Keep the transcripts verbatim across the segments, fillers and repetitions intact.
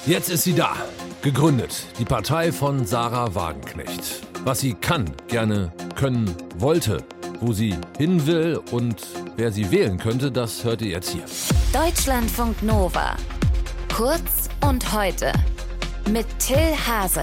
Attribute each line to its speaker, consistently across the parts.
Speaker 1: Jetzt ist sie da. Gegründet. Die Partei von Sarah Wagenknecht. Was sie kann, gerne können wollte. Wo sie hin will und wer sie wählen könnte, das hört ihr jetzt hier.
Speaker 2: Deutschlandfunk Nova. Kurz und heute. Mit Till Hase.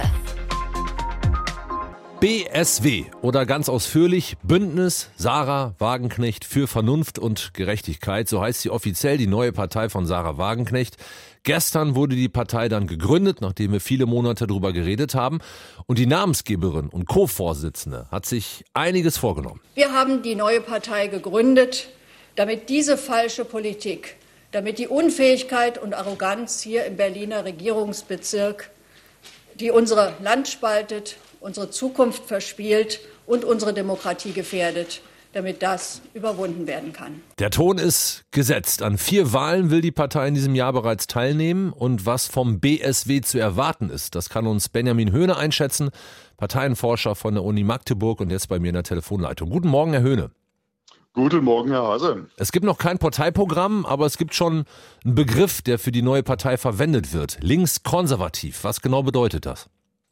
Speaker 1: B S W oder ganz ausführlich Bündnis Sarah Wagenknecht für Vernunft und Gerechtigkeit. So heißt sie offiziell, die neue Partei von Sarah Wagenknecht. Gestern wurde die Partei dann gegründet, nachdem wir viele Monate darüber geredet haben. Und die Namensgeberin und Co-Vorsitzende hat sich einiges vorgenommen.
Speaker 3: Wir haben die neue Partei gegründet, damit diese falsche Politik, damit die Unfähigkeit und Arroganz hier im Berliner Regierungsbezirk, die unsere Land spaltet, unsere Zukunft verspielt und unsere Demokratie gefährdet, damit das überwunden werden kann.
Speaker 1: Der Ton ist gesetzt. An vier Wahlen will die Partei in diesem Jahr bereits teilnehmen. Und was vom B S W zu erwarten ist, das kann uns Benjamin Höhne einschätzen, Parteienforscher von der Uni Magdeburg und jetzt bei mir in der Telefonleitung. Guten Morgen, Herr Höhne.
Speaker 4: Guten Morgen, Herr Hase.
Speaker 1: Es gibt noch kein Parteiprogramm, aber es gibt schon einen Begriff, der für die neue Partei verwendet wird. Linkskonservativ. Was genau bedeutet das?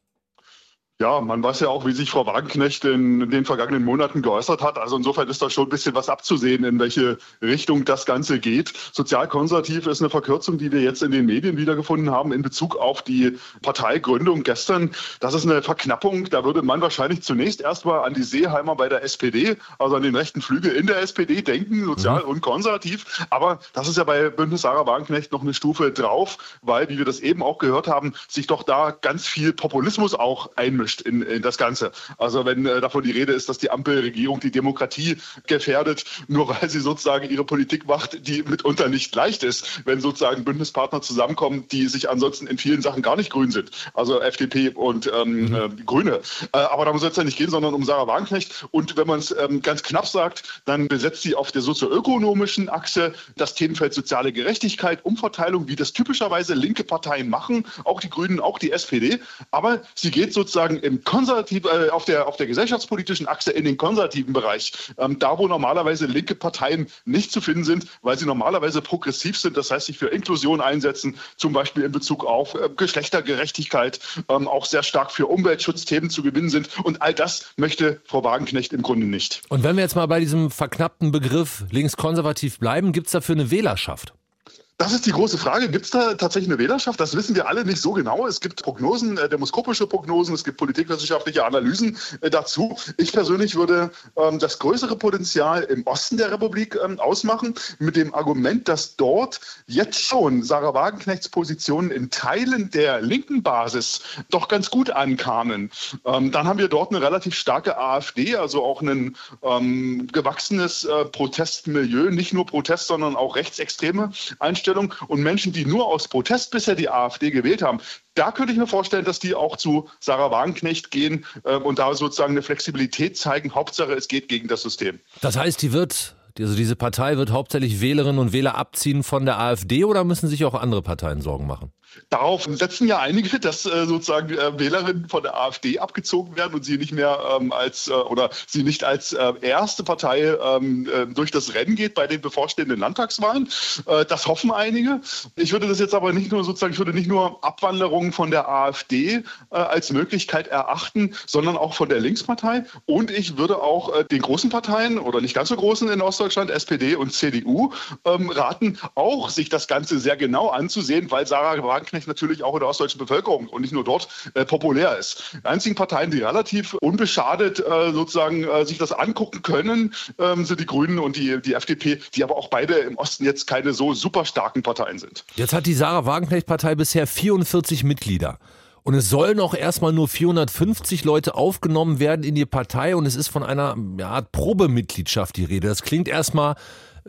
Speaker 4: Ja, man weiß ja auch, wie sich Frau Wagenknecht in den vergangenen Monaten geäußert hat. Also insofern ist da schon ein bisschen was abzusehen, in welche Richtung das Ganze geht. Sozialkonservativ ist eine Verkürzung, die wir jetzt in den Medien wiedergefunden haben in Bezug auf die Parteigründung gestern. Das ist eine Verknappung. Da würde man wahrscheinlich zunächst erstmal an die Seeheimer bei der S P D, also an den rechten Flügel in der S P D denken, sozial mhm. und konservativ. Aber das ist ja bei Bündnis Sarah Wagenknecht noch eine Stufe drauf, weil, wie wir das eben auch gehört haben, sich doch da ganz viel Populismus auch einmischt. In, in das Ganze. Also wenn äh, davon die Rede ist, dass die Ampelregierung die Demokratie gefährdet, nur weil sie sozusagen ihre Politik macht, die mitunter nicht leicht ist, wenn sozusagen Bündnispartner zusammenkommen, die sich ansonsten in vielen Sachen gar nicht grün sind. Also F D P und ähm, mhm. äh, Grüne. Äh, aber darum soll es ja nicht gehen, sondern um Sarah Wagenknecht. Und wenn man es ähm, ganz knapp sagt, dann besetzt sie auf der sozioökonomischen Achse das Themenfeld soziale Gerechtigkeit, Umverteilung, wie das typischerweise linke Parteien machen, auch die Grünen, auch die S P D. Aber sie geht sozusagen im konservativ, äh, auf der, auf der gesellschaftspolitischen Achse in den konservativen Bereich, ähm, da wo normalerweise linke Parteien nicht zu finden sind, weil sie normalerweise progressiv sind, das heißt sich für Inklusion einsetzen, zum Beispiel in Bezug auf äh, Geschlechtergerechtigkeit, ähm, auch sehr stark für Umweltschutzthemen zu gewinnen sind und all das möchte Frau Wagenknecht im Grunde nicht.
Speaker 1: Und wenn wir jetzt mal bei diesem verknappten Begriff linkskonservativ bleiben, gibt es dafür eine Wählerschaft?
Speaker 4: Das ist die große Frage. Gibt es da tatsächlich eine Wählerschaft? Das wissen wir alle nicht so genau. Es gibt Prognosen, äh, demoskopische Prognosen, es gibt politikwissenschaftliche Analysen äh, dazu. Ich persönlich würde ähm, das größere Potenzial im Osten der Republik ähm, ausmachen, mit dem Argument, dass dort jetzt schon Sarah Wagenknechts Positionen in Teilen der linken Basis doch ganz gut ankamen. Ähm, dann haben wir dort eine relativ starke AfD, also auch ein ähm, gewachsenes äh, Protestmilieu, nicht nur Protest, sondern auch rechtsextreme Einstellungen. Und Menschen, die nur aus Protest bisher die AfD gewählt haben, da könnte ich mir vorstellen, dass die auch zu Sarah Wagenknecht gehen äh, und da sozusagen eine Flexibilität zeigen. Hauptsache, es geht gegen das System.
Speaker 1: Das heißt, die wird, also diese Partei wird hauptsächlich Wählerinnen und Wähler abziehen von der AfD oder müssen sich auch andere Parteien Sorgen machen?
Speaker 4: Darauf setzen ja einige, dass äh, sozusagen äh, Wählerinnen von der AfD abgezogen werden und sie nicht mehr ähm, als äh, oder sie nicht als äh, erste Partei ähm, äh, durch das Rennen geht bei den bevorstehenden Landtagswahlen. Äh, das hoffen einige. Ich würde das jetzt aber nicht nur sozusagen, ich würde nicht nur Abwanderungen von der AfD äh, als Möglichkeit erachten, sondern auch von der Linkspartei. Und ich würde auch äh, den großen Parteien oder nicht ganz so großen in Ostdeutschland, S P D und C D U, ähm, raten, auch sich das Ganze sehr genau anzusehen, weil Sarah Wagenknecht natürlich auch in der ostdeutschen Bevölkerung und nicht nur dort äh, populär ist. Die einzigen Parteien, die relativ unbeschadet äh, sozusagen äh, sich das angucken können, ähm, sind die Grünen und die, die F D P, die aber auch beide im Osten jetzt keine so super starken Parteien sind.
Speaker 1: Jetzt hat die Sarah Wagenknecht-Partei bisher vierundvierzig Mitglieder. Und es sollen auch erstmal nur vierhundertfünfzig Leute aufgenommen werden in die Partei und es ist von einer ja, Art Probemitgliedschaft die Rede. Das klingt erstmal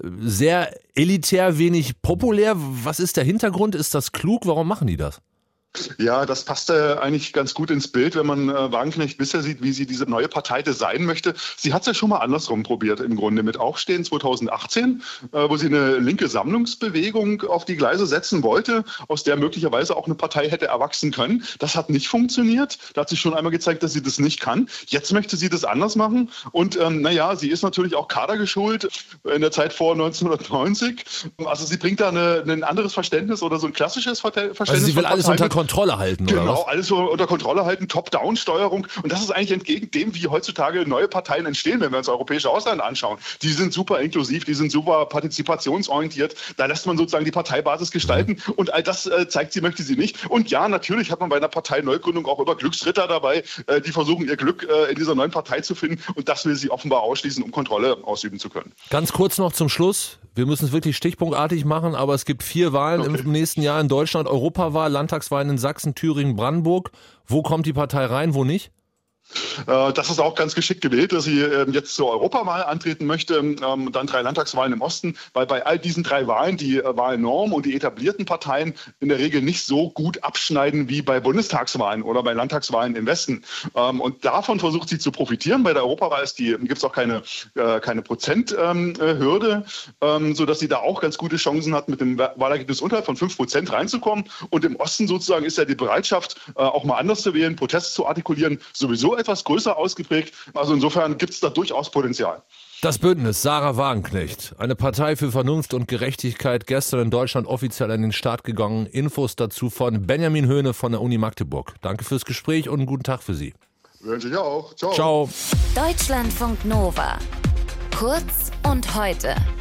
Speaker 1: sehr elitär, wenig populär. Was ist der Hintergrund? Ist das klug? Warum machen die das?
Speaker 4: Ja, das passt äh, eigentlich ganz gut ins Bild, wenn man äh, Wagenknecht bisher sieht, wie sie diese neue Partei designen möchte. Sie hat es ja schon mal andersrum probiert, im Grunde mit Aufstehen zweitausendachtzehn, äh, wo sie eine linke Sammlungsbewegung auf die Gleise setzen wollte, aus der möglicherweise auch eine Partei hätte erwachsen können. Das hat nicht funktioniert. Da hat sich schon einmal gezeigt, dass sie das nicht kann. Jetzt möchte sie das anders machen. Und ähm, naja, sie ist natürlich auch kadergeschult in der Zeit vor neunzehnhundertneunzig. Also sie bringt da eine, ein anderes Verständnis oder so ein klassisches Verständnis.
Speaker 1: Also sie will alles unter Kontrolle halten, oder
Speaker 4: Genau,
Speaker 1: was?
Speaker 4: alles so unter Kontrolle halten, Top-Down-Steuerung. Und das ist eigentlich entgegen dem, wie heutzutage neue Parteien entstehen, wenn wir uns das europäische Ausland anschauen. Die sind super inklusiv, die sind super partizipationsorientiert. Da lässt man sozusagen die Parteibasis gestalten. Mhm. Und all das äh, zeigt sie, möchte sie nicht. Und ja, natürlich hat man bei einer Parteineugründung auch immer Glücksritter dabei, äh, die versuchen, ihr Glück äh, in dieser neuen Partei zu finden. Und das will sie offenbar ausschließen, um Kontrolle ausüben zu können.
Speaker 1: Ganz kurz noch zum Schluss. Wir müssen es wirklich stichpunktartig machen, aber es gibt vier Wahlen okay. im nächsten Jahr in Deutschland. Europawahl, Landtagswahlen in Sachsen, Thüringen, Brandenburg. Wo kommt die Partei rein, wo nicht?
Speaker 4: Das ist auch ganz geschickt gewählt, dass sie jetzt zur Europawahl antreten möchte, dann drei Landtagswahlen im Osten, weil bei all diesen drei Wahlen die Wahlnorm und die etablierten Parteien in der Regel nicht so gut abschneiden wie bei Bundestagswahlen oder bei Landtagswahlen im Westen. Und davon versucht sie zu profitieren. Bei der Europawahl gibt es auch keine, keine Prozenthürde, sodass sie da auch ganz gute Chancen hat, mit dem Wahlergebnis unterhalb von fünf Prozent reinzukommen. Und im Osten sozusagen ist ja die Bereitschaft, auch mal anders zu wählen, Protest zu artikulieren, sowieso etwas größer ausgeprägt. Also insofern gibt es da durchaus Potenzial.
Speaker 1: Das Bündnis Sarah Wagenknecht, eine Partei für Vernunft und Gerechtigkeit, gestern in Deutschland offiziell an den Start gegangen. Infos dazu von Benjamin Höhne von der Uni Magdeburg. Danke fürs Gespräch und einen guten Tag für Sie.
Speaker 4: Wünsche ich auch. Ciao.
Speaker 1: Ciao.
Speaker 2: Deutschlandfunk Nova. Kurz und heute.